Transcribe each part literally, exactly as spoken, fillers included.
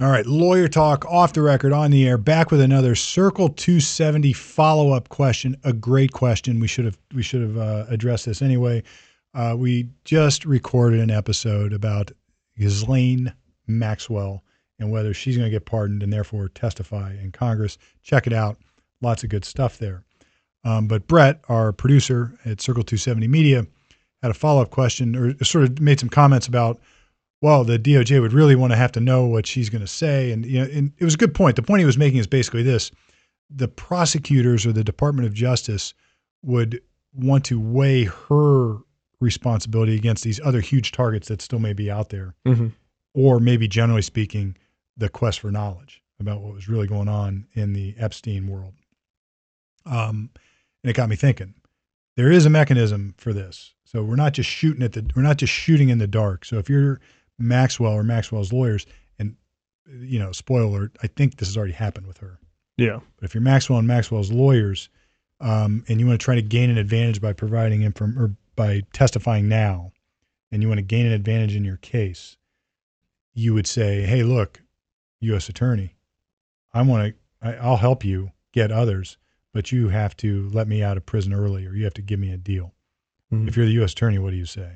All right, lawyer talk off the record, on the air, back with another Circle two seventy follow-up question. A great question. We should have we should have uh, addressed this anyway. Uh, we just recorded an episode about Ghislaine Maxwell and whether she's going to get pardoned and therefore testify in Congress. Check it out. Lots of good stuff there. Um, but Brett, our producer at Circle two seventy Media, had a follow-up question, or sort of made some comments about, well, the D O J would really want to have to know what she's going to say. And, you know, and it was a good point. The point he was making is basically this. The prosecutors or the Department of Justice would want to weigh her responsibility against these other huge targets that still may be out there. Mm-hmm. Or maybe, generally speaking, the quest for knowledge about what was really going on in the Epstein world. Um, and it got me thinking. There is a mechanism for this. So we're not just shooting at the, we're not just shooting in the dark. So if you're Maxwell or Maxwell's lawyers, and, you know, spoiler alert, I think this has already happened with her. Yeah. But if you're Maxwell and Maxwell's lawyers, um, and you want to try to gain an advantage by providing inform or by testifying now, and you want to gain an advantage in your case, you would say, hey, look, U S attorney, I want to, I, I'll help you get others, but you have to let me out of prison early, or you have to give me a deal. Mm-hmm. If you're the U S attorney, what do you say?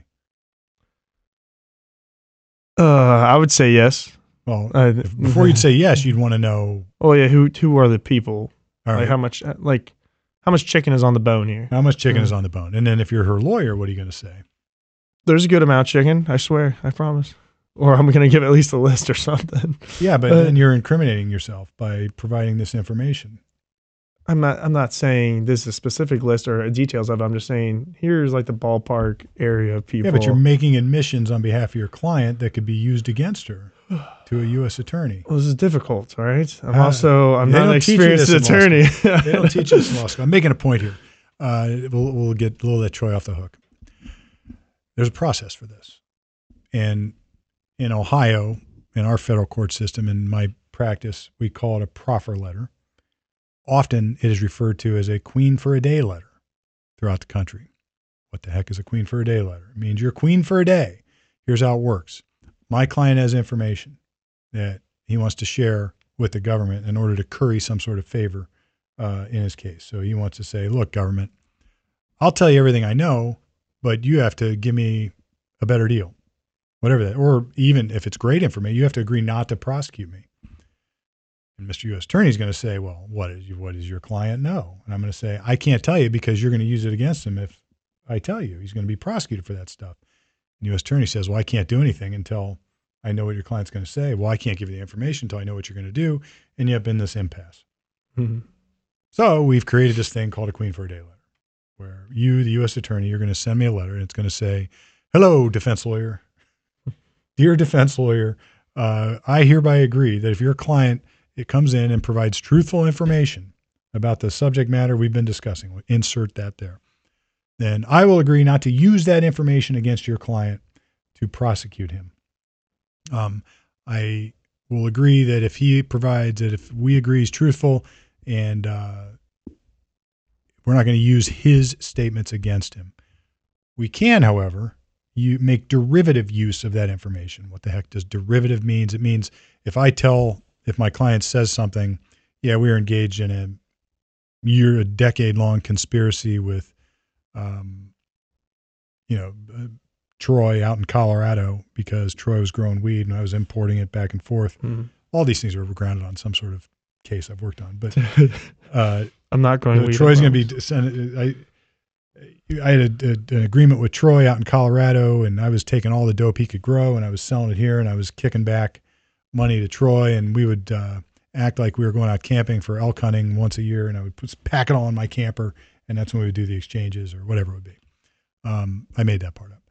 Uh, I would say yes. Well, uh, if, before you'd say yes, you'd want to know. Oh yeah, who who are the people? All right. Like how much like how much chicken is on the bone here? How much chicken mm. is on the bone? And then if you're her lawyer, what are you going to say? There's a good amount of chicken, I swear, I promise. Or I'm going to give at least a list or something. Yeah, but uh, then you're incriminating yourself by providing this information. I'm not I'm not saying this is a specific list or details of it. I'm just saying here's like the ballpark area of people. Yeah, but you're making admissions on behalf of your client that could be used against her to a U S attorney. Well, this is difficult, all right? I'm uh, also, I'm not an experienced in attorney. They don't teach us in law school. I'm making a point here. Uh, we'll, we'll get, we'll let Troy off the hook. There's a process for this. And in Ohio, in our federal court system, in my practice, we call it a proffer letter. Often it is referred to as a queen for a day letter throughout the country. What the heck is a queen for a day letter? It means you're queen for a day. Here's how it works. My client has information that he wants to share with the government in order to curry some sort of favor uh, in his case. So he wants to say, look, government, I'll tell you everything I know, but you have to give me a better deal, whatever that, or even if it's great information, you have to agree not to prosecute me. And Mister U S Attorney is going to say, well, what is what does your client know? And I'm going to say, I can't tell you because you're going to use it against him if I tell you. He's going to be prosecuted for that stuff. And the U S Attorney says, well, I can't do anything until I know what your client's going to say. Well, I can't give you the information until I know what you're going to do. And you end up in this impasse. Mm-hmm. So we've created this thing called a queen for a day letter, where you, the U S Attorney, you're going to send me a letter, and it's going to say, hello, defense lawyer. Dear defense lawyer, uh, I hereby agree that if your client it comes in and provides truthful information about the subject matter we've been discussing, we'll insert that there, then I will agree not to use that information against your client to prosecute him. Um, I will agree that if he provides it, if we agree he's truthful, and uh, we're not going to use his statements against him. We can, however, you make derivative use of that information. What the heck does derivative means? It means if I tell If my client says something, yeah, we are engaged in a year, a decade-long conspiracy with, um, you know, uh, Troy out in Colorado because Troy was growing weed and I was importing it back and forth. Mm-hmm. All these things are grounded on some sort of case I've worked on. But uh, I'm not going. You know, Troy's going to be. I, I had a, a, an agreement with Troy out in Colorado, and I was taking all the dope he could grow, and I was selling it here, and I was kicking back money to Troy, and we would uh, act like we were going out camping for elk hunting once a year, and I would put, pack it all in my camper, and that's when we would do the exchanges or whatever it would be. Um, I made that part up.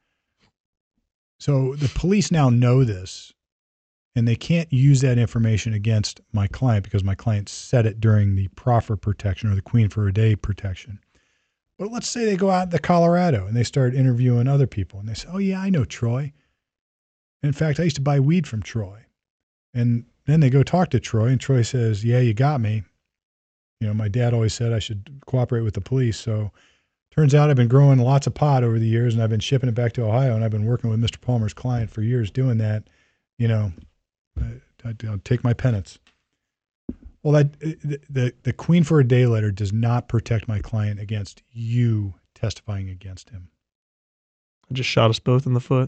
So the police now know this, and they can't use that information against my client because my client said it during the proffer protection or the queen for a day protection. But let's say they go out to Colorado and they start interviewing other people, and they say, oh, yeah, I know Troy. In fact, I used to buy weed from Troy. And then they go talk to Troy, and Troy says, yeah, you got me. You know, my dad always said I should cooperate with the police. So turns out I've been growing lots of pot over the years, and I've been shipping it back to Ohio, and I've been working with Mister Palmer's client for years doing that. You know, uh, I'll take my penance. Well, that the, the the Queen for a Day letter does not protect my client against you testifying against him. I just shot us both in the foot.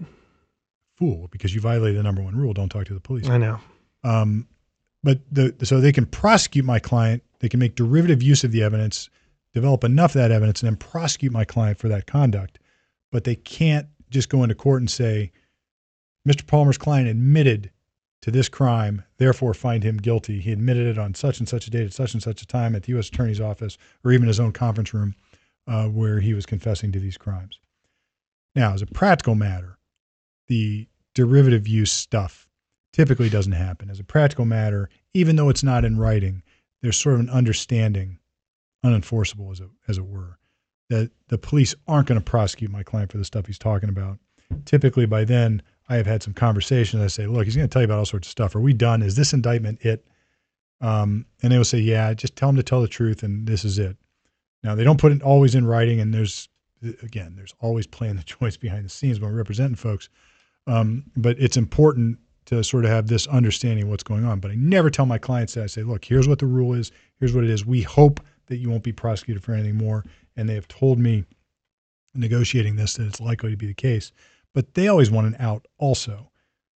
Fool, because you violated the number one rule: don't talk to the police. I know. Um, but the so they can prosecute my client. They can make derivative use of the evidence, develop enough of that evidence, and then prosecute my client for that conduct. But they can't just go into court and say, Mister Palmer's client admitted to this crime, therefore find him guilty. He admitted it on such and such a date at such and such a time at the U S Attorney's office or even his own conference room uh, where he was confessing to these crimes. Now, as a practical matter, the derivative use stuff typically doesn't happen. As a practical matter, even though it's not in writing, there's sort of an understanding, unenforceable as it, as it were, that the police aren't going to prosecute my client for the stuff he's talking about. Typically by then, I have had some conversations. I say, look, he's going to tell you about all sorts of stuff. Are we done? Is this indictment it? Um, and they will say, yeah, just tell him to tell the truth and this is it. Now, they don't put it always in writing, and there's, again, there's always playing the choice behind the scenes when we're representing folks. Um, but it's important to sort of have this understanding of what's going on. But I never tell my clients that. I say, look, here's what the rule is. Here's what it is. We hope that you won't be prosecuted for anything more. And they have told me, negotiating this, that it's likely to be the case. But they always want an out also.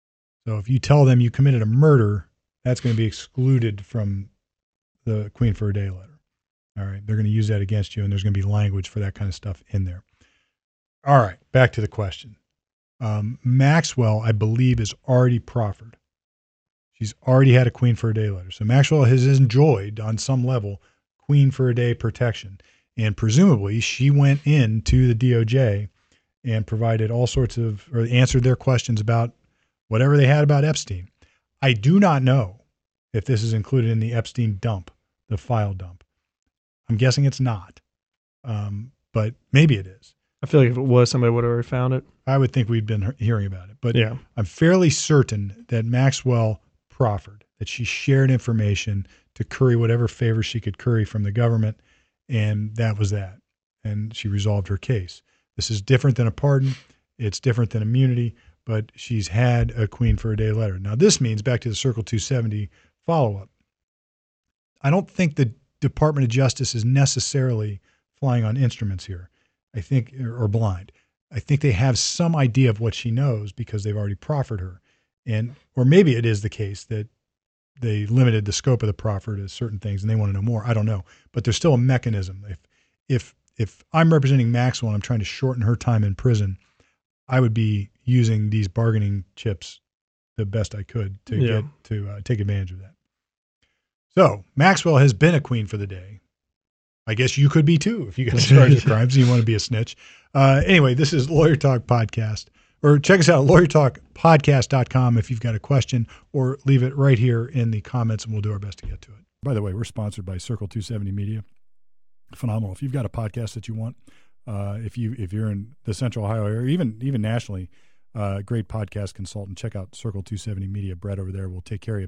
So if you tell them you committed a murder, that's going to be excluded from the Queen for a Day letter. All right. They're going to use that against you, and there's going to be language for that kind of stuff in there. All right. Back to the question. Um, Maxwell, I believe, is already proffered. She's already had a Queen for a Day letter. So Maxwell has enjoyed, on some level, Queen for a Day protection. And presumably she went into the D O J and provided all sorts of, or answered their questions about whatever they had about Epstein. I do not know if this is included in the Epstein dump, the file dump. I'm guessing it's not, um, but maybe it is. I feel like if it was, somebody would have already found it. I would think we'd been hearing about it, but yeah. I'm fairly certain that Maxwell proffered, that she shared information to curry whatever favor she could curry from the government, and that was that. And she resolved her case. This is different than a pardon. It's different than immunity, but she's had a Queen for a Day letter. Now, this means, back to the Circle two seventy follow-up, I don't think the Department of Justice is necessarily flying on instruments here, I think, or blind. I think they have some idea of what she knows because they've already proffered her. And, or maybe it is the case that they limited the scope of the proffer to certain things and they want to know more. I don't know, but there's still a mechanism. If, if, if I'm representing Maxwell and I'm trying to shorten her time in prison, I would be using these bargaining chips the best I could to yeah. get to uh, take advantage of that. So Maxwell has been a queen for the day. I guess you could be too if you got charged with crimes and you want to be a snitch. Uh, anyway, this is Lawyer Talk Podcast. Or check us out at lawyer talk podcast dot com if you've got a question, or leave it right here in the comments and we'll do our best to get to it. By the way, we're sponsored by Circle two seventy Media. Phenomenal. If you've got a podcast that you want, uh, if you if you're in the Central Ohio area, even even nationally, uh, great podcast consultant, check out Circle two seventy Media. Brett over there will take care of you.